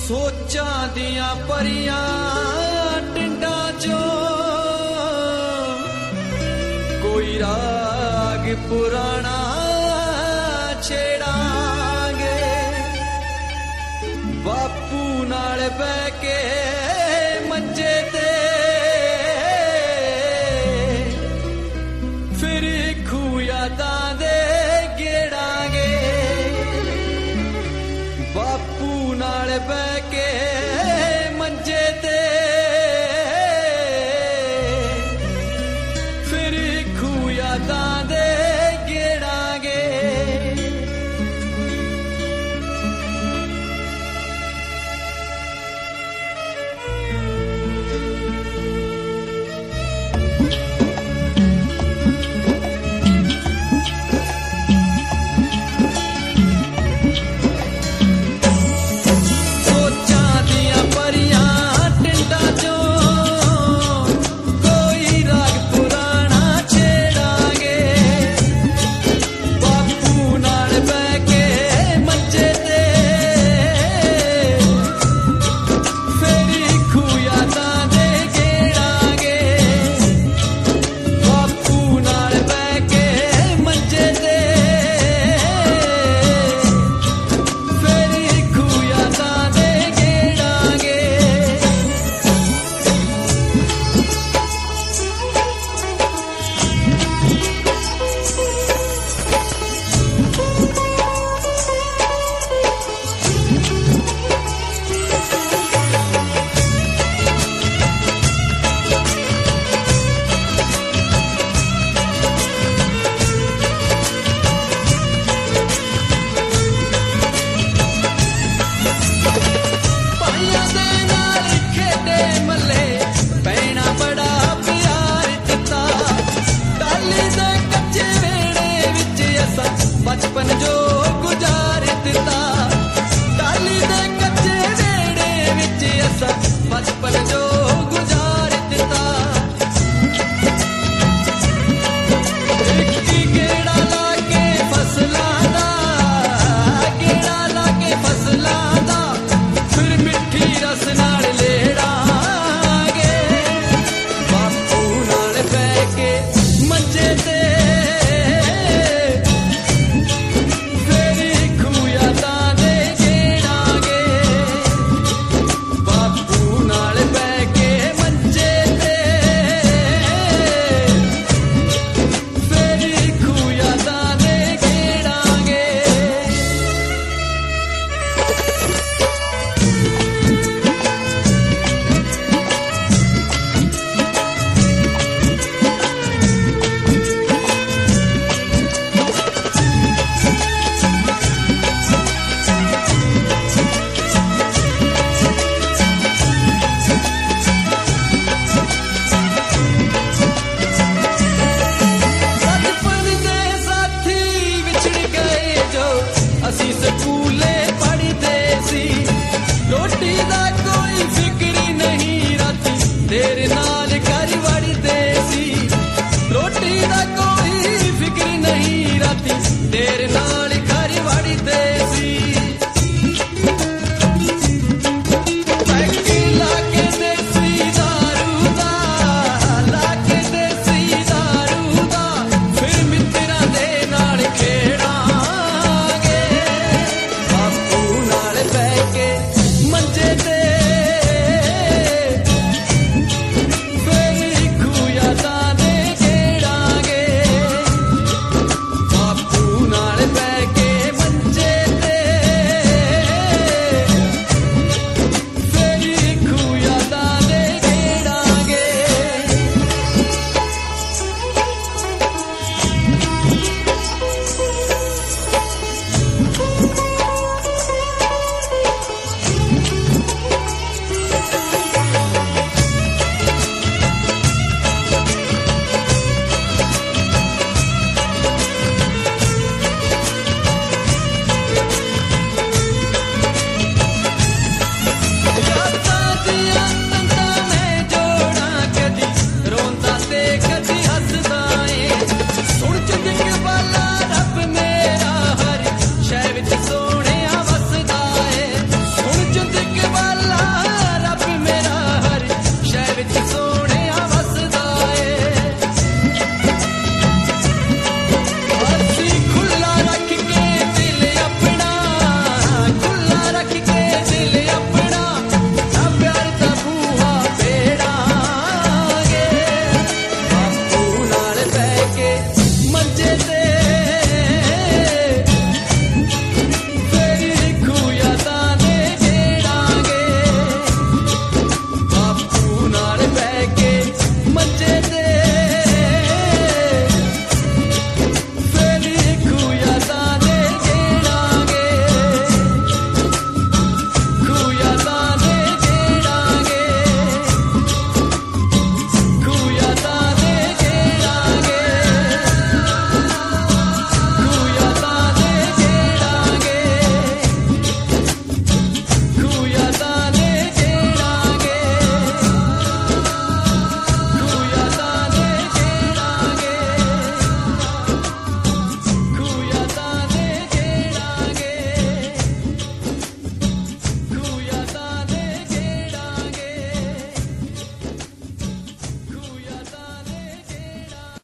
ਸੋਚਾਂ ਦੀਆਂ ਪਰੀਆਂ ਟਿੰਡਾਂ ਚੋਂ ਕੋਈ ਰਾਗ ਪੁਰਾਣਾ ਛੇੜਾਂਗੇ, ਬਾਪੂ ਨਾਲ ਬਹਿ ਕੇ ਮੰਜੇ ਤੇ ਫਿਰ ਖੂਹ ਯਾਦਾਂ ਦੇ ਗੇੜਾਂਗੇ, ਬਾਪੂ ਨਾਲ ਬਹਿ ਕੇ ਮੰਜੇ ਤੇ ਫਿਰ ਖੂਹ ਯਾਦਾਂ ਦੇ ਗੇੜਾਂਗੇ। बचपन जो गुजार दिता टाली दे कच्चे वेड़े विच असा बचपन जो गुजार दिता। इक गेड़ा लाके फसलां दा, गेड़ा लाके फसलां दा फिर मिठी रस नाल लेड़ांगे, बापू नाल बैठ के मंजे ते ਅਸੀਂ ਸਕੂਲੇ ਪੜ੍ਹਦੇ ਸੀ, ਰੋਟੀ ਦਾ ਕੋਈ ਫਿਕਰ ਨਹੀਂ ਰਾਤੀ ਤੇਰੇ ਨਾਲ ਘਰ ਵੜਦੇ ਸੀ, ਰੋਟੀ ਦਾ ਕੋਈ ਫਿਕਰ ਨਹੀਂ ਰਾਤੀ ਤੇਰੇ ਨਾਲ ਘਰ ਵੜਦੇ